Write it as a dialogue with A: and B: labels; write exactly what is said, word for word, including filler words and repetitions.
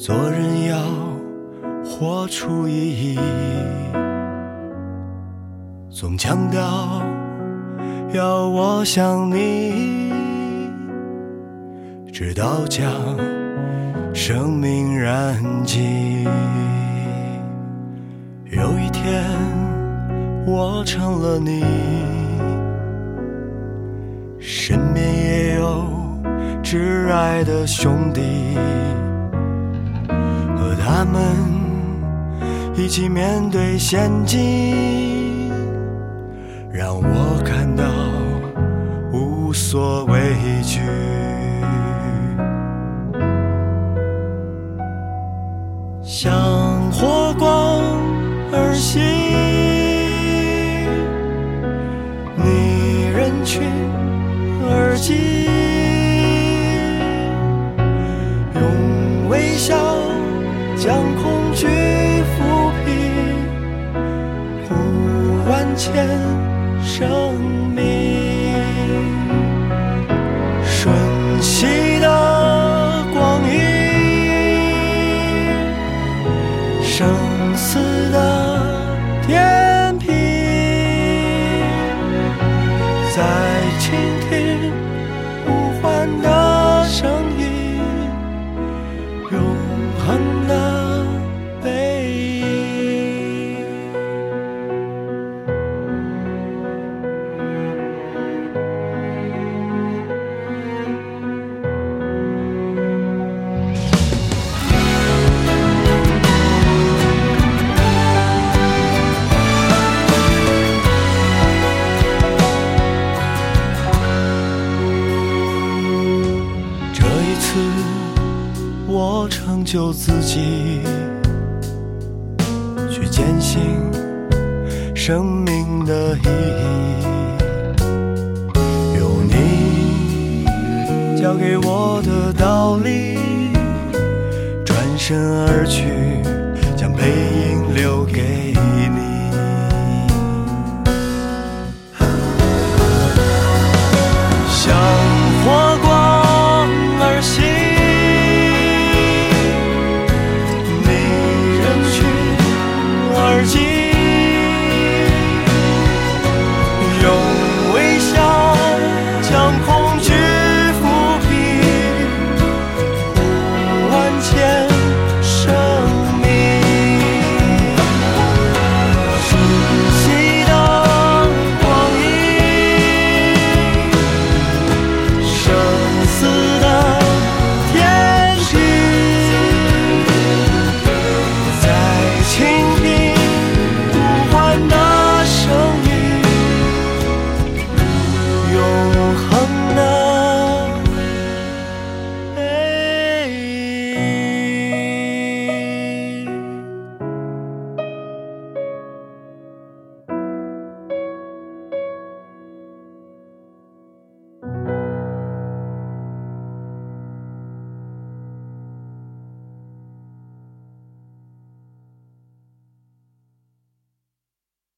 A: 做人要活出意义，总强调要我想你，直到将生命燃尽。有一天我成了你，身边也有挚爱的兄弟，和他们一起面对险境，让我感到无所畏惧。向火光而行，逆人群而进，用微笑将恐惧抚平，护万千生命。瞬息的光阴，生死的天平，在倾听呼唤的声音，永恒的背影。这一次我成就自己，去践行生命的意义。有你教给我的道理，转身而去，